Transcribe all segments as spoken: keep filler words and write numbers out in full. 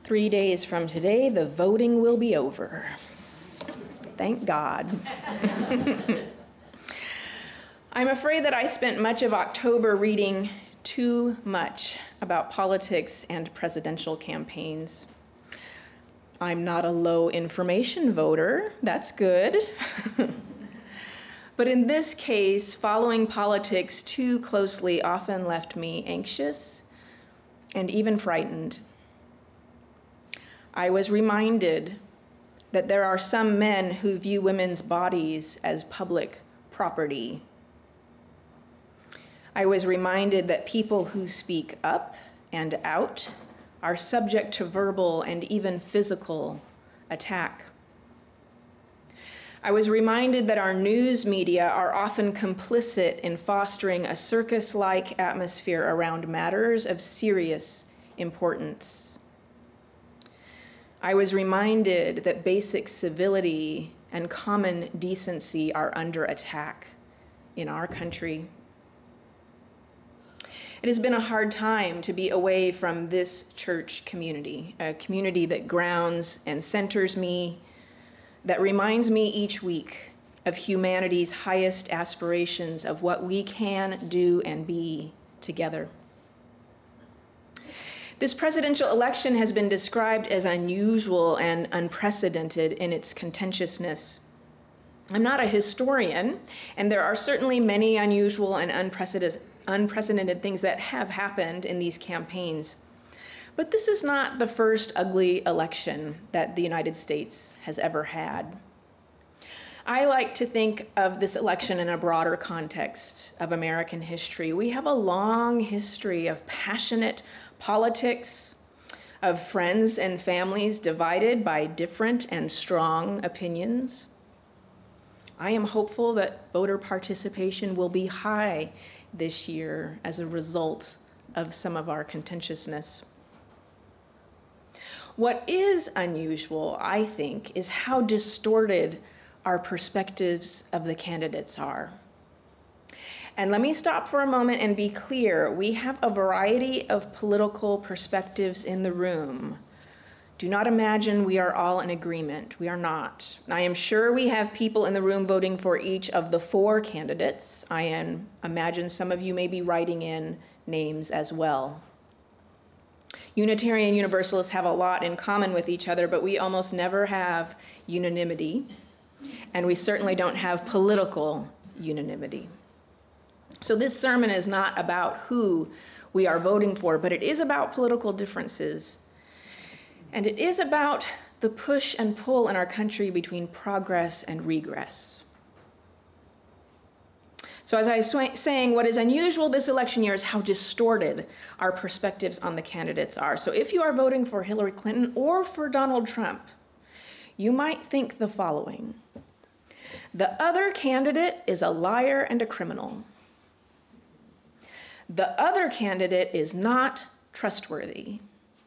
Three days from today, the voting will be over. Thank God. I'm afraid that I spent much of October reading too much about politics and presidential campaigns. I'm not a low information voter. That's good. But in this case, following politics too closely often left me anxious and even frightened. I was reminded that there are some men who view women's bodies as public property. I was reminded that people who speak up and out are subject to verbal and even physical attack. I was reminded that our news media are often complicit in fostering a circus-like atmosphere around matters of serious importance. I was reminded that basic civility and common decency are under attack in our country. It has been a hard time to be away from this church community, a community that grounds and centers me, that reminds me each week of humanity's highest aspirations of what we can do and be together. This presidential election has been described as unusual and unprecedented in its contentiousness. I'm not a historian, and there are certainly many unusual and unprecedented, unprecedented things that have happened in these campaigns. But this is not the first ugly election that the United States has ever had. I like to think of this election in a broader context of American history. We have a long history of passionate politics, of friends and families divided by different and strong opinions. I am hopeful that voter participation will be high this year as a result of some of our contentiousness. What is unusual, I think, is how distorted our perspectives of the candidates are. And let me stop for a moment and be clear. We have a variety of political perspectives in the room. Do not imagine we are all in agreement. We are not. I am sure we have people in the room voting for each of the four candidates. I am, imagine some of you may be writing in names as well. Unitarian Universalists have a lot in common with each other, but we almost never have unanimity, and we certainly don't have political unanimity. So this sermon is not about who we are voting for, but it is about political differences. And it is about the push and pull in our country between progress and regress. So as I was saying, what is unusual this election year is how distorted our perspectives on the candidates are. So if you are voting for Hillary Clinton or for Donald Trump, you might think the following. The other candidate is a liar and a criminal. The other candidate is not trustworthy.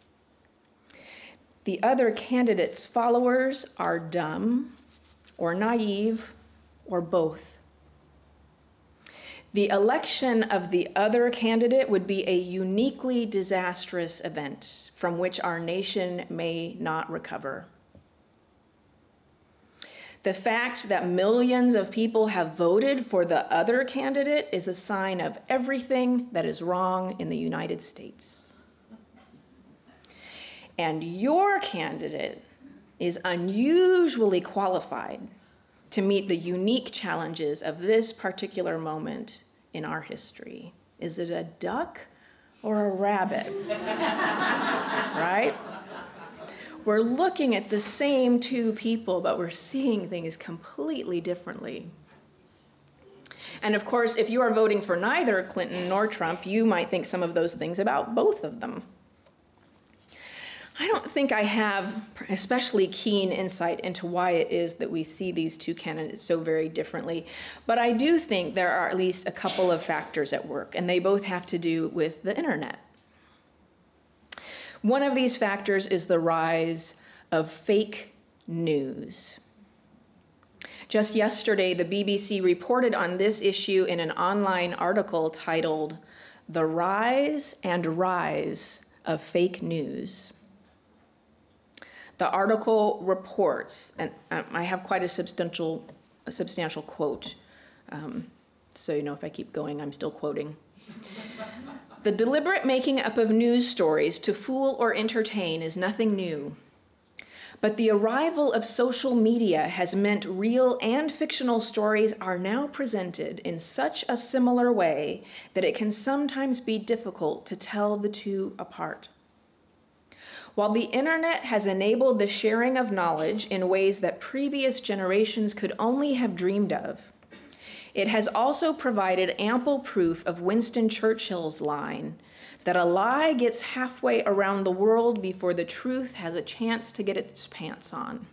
The other candidate's followers are dumb or naive or both. The election of the other candidate would be a uniquely disastrous event from which our nation may not recover. The fact that millions of people have voted for the other candidate is a sign of everything that is wrong in the United States. And your candidate is unusually qualified to meet the unique challenges of this particular moment in our history. Is it a duck or a rabbit? Right? We're looking at the same two people, but we're seeing things completely differently. And of course, if you are voting for neither Clinton nor Trump, you might think some of those things about both of them. I don't think I have especially keen insight into why it is that we see these two candidates so very differently, but I do think there are at least a couple of factors at work, and they both have to do with the internet. One of these factors is the rise of fake news. Just yesterday, the B B C reported on this issue in an online article titled, "The Rise and Rise of Fake News." The article reports, and I have quite a substantial, a substantial quote. Um, so, you know, if I keep going, I'm still quoting. The deliberate making up of news stories to fool or entertain is nothing new. But the arrival of social media has meant real and fictional stories are now presented in such a similar way that it can sometimes be difficult to tell the two apart. While the internet has enabled the sharing of knowledge in ways that previous generations could only have dreamed of, it has also provided ample proof of Winston Churchill's line that a lie gets halfway around the world before the truth has a chance to get its pants on.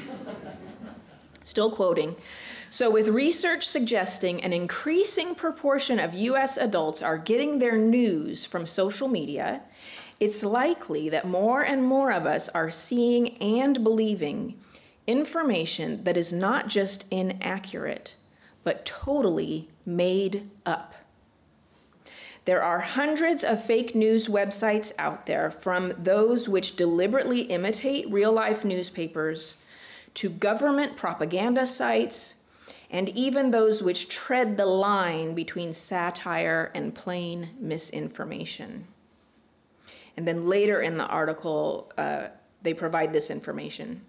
Still quoting. So with research suggesting an increasing proportion of U S adults are getting their news from social media, it's likely that more and more of us are seeing and believing information that is not just inaccurate, but totally made up. There are hundreds of fake news websites out there, from those which deliberately imitate real-life newspapers to government propaganda sites, and even those which tread the line between satire and plain misinformation. And then later in the article, uh, they provide this information.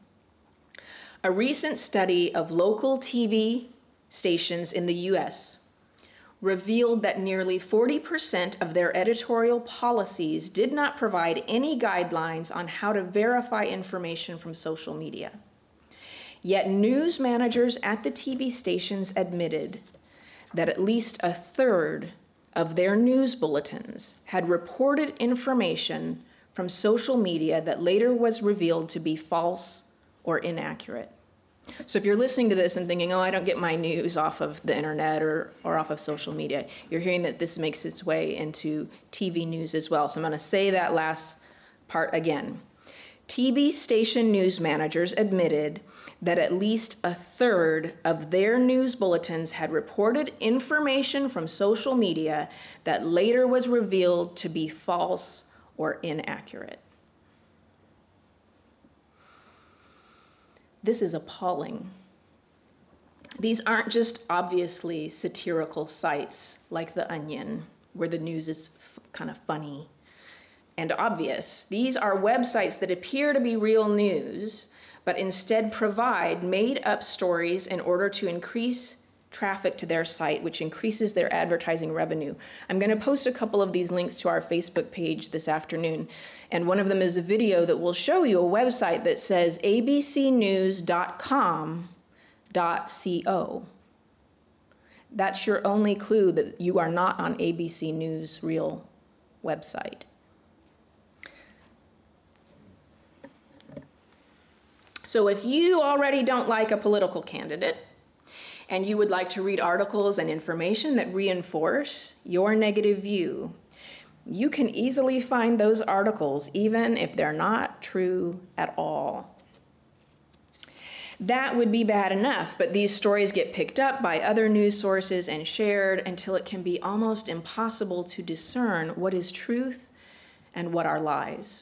A recent study of local T V stations in the U S revealed that nearly forty percent of their editorial policies did not provide any guidelines on how to verify information from social media. Yet news managers at the T V stations admitted that at least a third of their news bulletins had reported information from social media that later was revealed to be false or inaccurate. So if you're listening to this and thinking, oh, I don't get my news off of the internet or, or off of social media, you're hearing that this makes its way into T V news as well. So I'm going to say that last part again. T V station news managers admitted that at least a third of their news bulletins had reported information from social media that later was revealed to be false or inaccurate. This is appalling. These aren't just obviously satirical sites like The Onion, where the news is f- kind of funny and obvious. These are websites that appear to be real news, but instead provide made-up stories in order to increase traffic to their site, which increases their advertising revenue. I'm going to post a couple of these links to our Facebook page this afternoon, and one of them is a video that will show you a website that says a b c news dot com dot co. That's your only clue that you are not on A B C News' real website. So if you already don't like a political candidate, and you would like to read articles and information that reinforce your negative view, you can easily find those articles even if they're not true at all. That would be bad enough, but these stories get picked up by other news sources and shared until it can be almost impossible to discern what is truth and what are lies.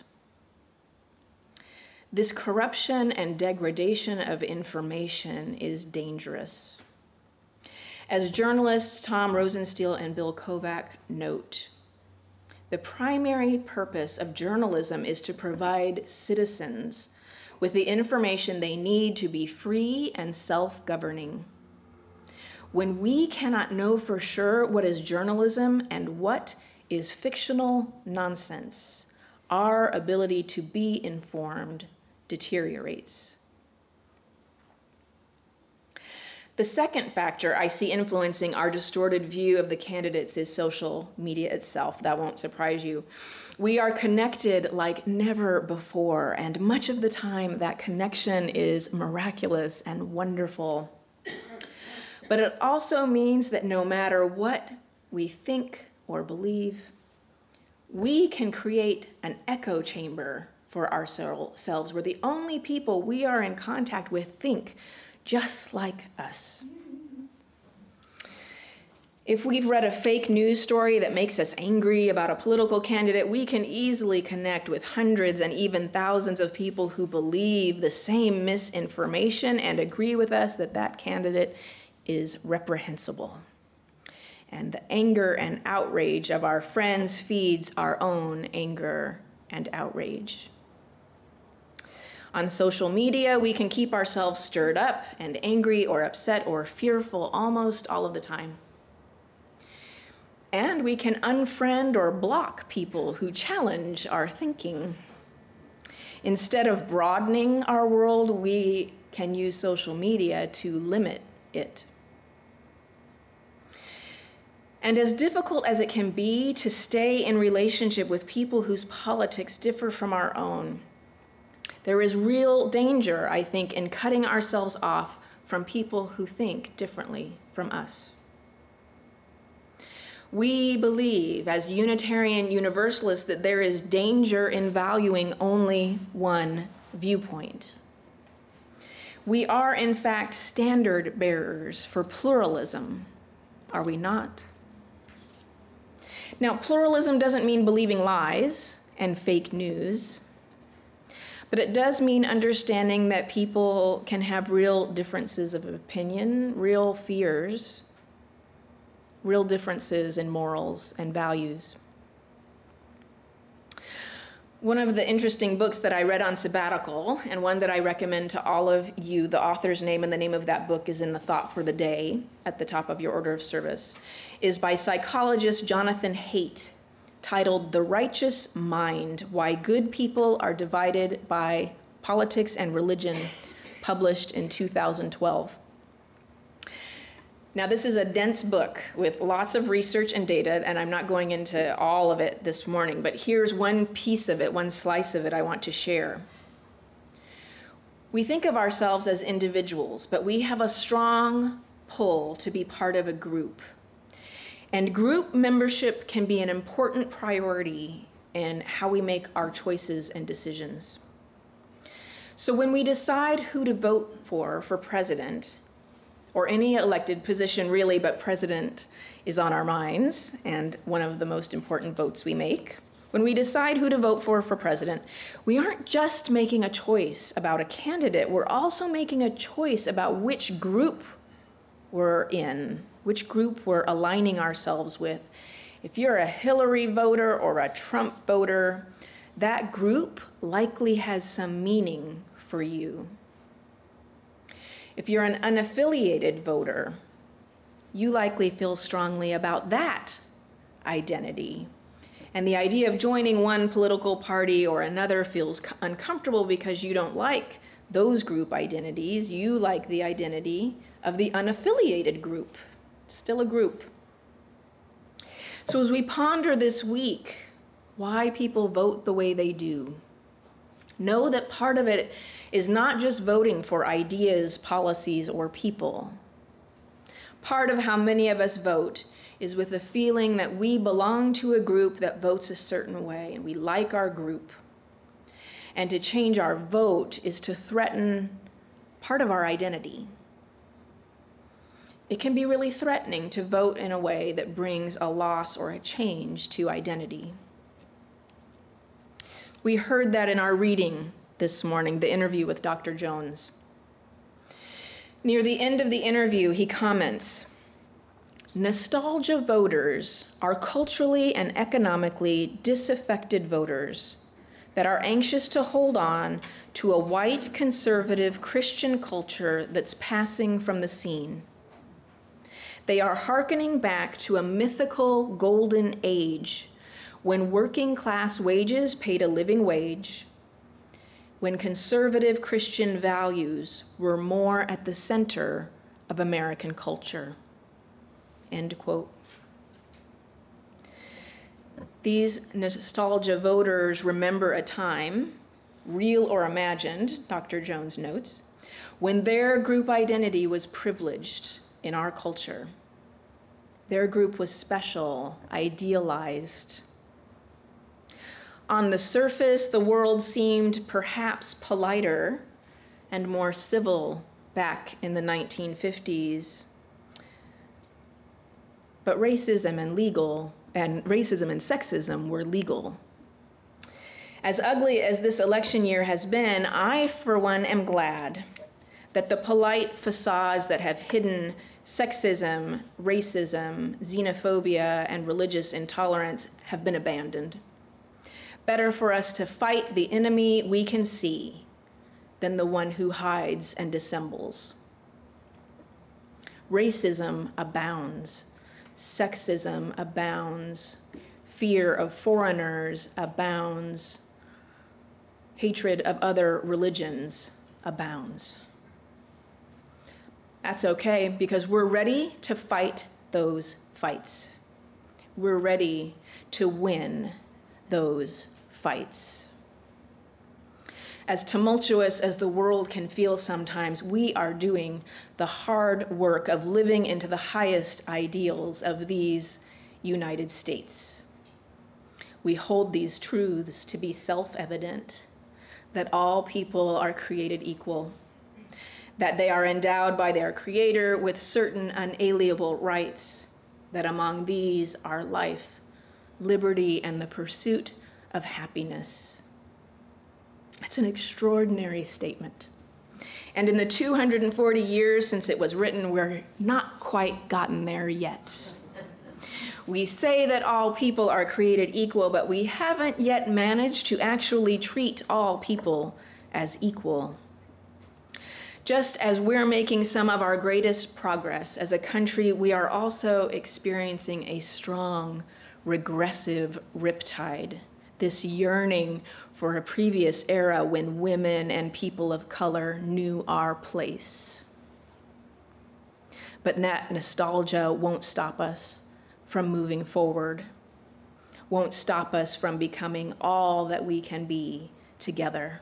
This corruption and degradation of information is dangerous. As journalists Tom Rosenstiel and Bill Kovac note, the primary purpose of journalism is to provide citizens with the information they need to be free and self-governing. When we cannot know for sure what is journalism and what is fictional nonsense, our ability to be informed deteriorates. The second factor I see influencing our distorted view of the candidates is social media itself. That won't surprise you. We are connected like never before, and much of the time that connection is miraculous and wonderful. But it also means that no matter what we think or believe, we can create an echo chamber for ourselves where the only people we are in contact with think just like us. If we've read a fake news story that makes us angry about a political candidate, we can easily connect with hundreds and even thousands of people who believe the same misinformation and agree with us that that candidate is reprehensible. And the anger and outrage of our friends feeds our own anger and outrage. On social media, we can keep ourselves stirred up and angry or upset or fearful almost all of the time. And we can unfriend or block people who challenge our thinking. Instead of broadening our world, we can use social media to limit it. And as difficult as it can be to stay in relationship with people whose politics differ from our own, there is real danger, I think, in cutting ourselves off from people who think differently from us. We believe, as Unitarian Universalists, that there is danger in valuing only one viewpoint. We are, in fact, standard bearers for pluralism, are we not? Now, pluralism doesn't mean believing lies and fake news, but it does mean understanding that people can have real differences of opinion, real fears, real differences in morals and values. One of the interesting books that I read on sabbatical, and one that I recommend to all of you, the author's name and the name of that book is in the Thought for the Day at the top of your order of service, is by psychologist Jonathan Haidt, titled The Righteous Mind: Why Good People Are Divided by Politics and Religion, published in two thousand twelve. Now, this is a dense book with lots of research and data, and I'm not going into all of it this morning, but here's one piece of it, one slice of it I want to share. We think of ourselves as individuals, but we have a strong pull to be part of a group. And group membership can be an important priority in how we make our choices and decisions. So when we decide who to vote for for president, or any elected position really, but president is on our minds and one of the most important votes we make. When we decide who to vote for for president, we aren't just making a choice about a candidate, we're also making a choice about which group we're in, which group we're aligning ourselves with. If you're a Hillary voter or a Trump voter, that group likely has some meaning for you. If you're an unaffiliated voter, you likely feel strongly about that identity. And the idea of joining one political party or another feels uncomfortable because you don't like those group identities. You like the identity of the unaffiliated group. It's still a group. So as we ponder this week why people vote the way they do, know that part of it is not just voting for ideas, policies, or people. Part of how many of us vote is with the feeling that we belong to a group that votes a certain way, and we like our group. And to change our vote is to threaten part of our identity. It can be really threatening to vote in a way that brings a loss or a change to identity. We heard that in our reading this morning, the interview with Doctor Jones. Near the end of the interview, he comments, "Nostalgia voters are culturally and economically disaffected voters that are anxious to hold on to a white conservative Christian culture that's passing from the scene. They are hearkening back to a mythical golden age when working class wages paid a living wage, when conservative Christian values were more at the center of American culture." End quote. These nostalgia voters remember a time, real or imagined, Doctor Jones notes, when their group identity was privileged in our culture. Their group was special, idealized. On the surface, the world seemed perhaps politer and more civil back in the nineteen fifties. but racism and legal, and racism and sexism were legal. As ugly as this election year has been, I, for one, am glad that the polite facades that have hidden sexism, racism, xenophobia, and religious intolerance have been abandoned. Better for us to fight the enemy we can see than the one who hides and dissembles. Racism abounds. Sexism abounds. Fear of foreigners abounds. Hatred of other religions abounds. That's okay, because we're ready to fight those fights. We're ready to win those fights. As tumultuous as the world can feel sometimes, we are doing the hard work of living into the highest ideals of these United States. We hold these truths to be self-evident, that all people are created equal, that they are endowed by their Creator with certain unalienable rights, that among these are life, liberty, and the pursuit of happiness. That's an extraordinary statement. And in the two hundred forty years since it was written, we're not quite gotten there yet. We say that all people are created equal, but we haven't yet managed to actually treat all people as equal. Just as we're making some of our greatest progress as a country, we are also experiencing a strong, regressive riptide, this yearning for a previous era when women and people of color knew our place. But that nostalgia won't stop us from moving forward, won't stop us from becoming all that we can be together.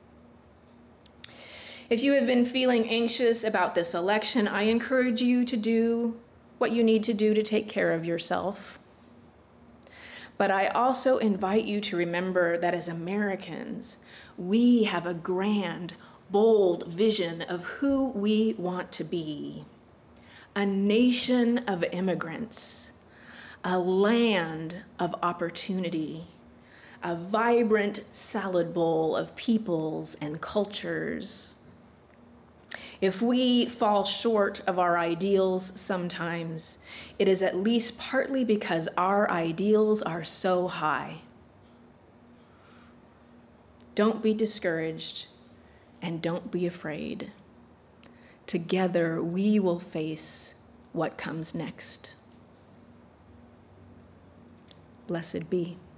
If you have been feeling anxious about this election, I encourage you to do what you need to do to take care of yourself. But I also invite you to remember that as Americans, we have a grand, bold vision of who we want to be. A nation of immigrants, a land of opportunity, a vibrant salad bowl of peoples and cultures. If we fall short of our ideals sometimes, it is at least partly because our ideals are so high. Don't be discouraged and don't be afraid. Together, we will face what comes next. Blessed be.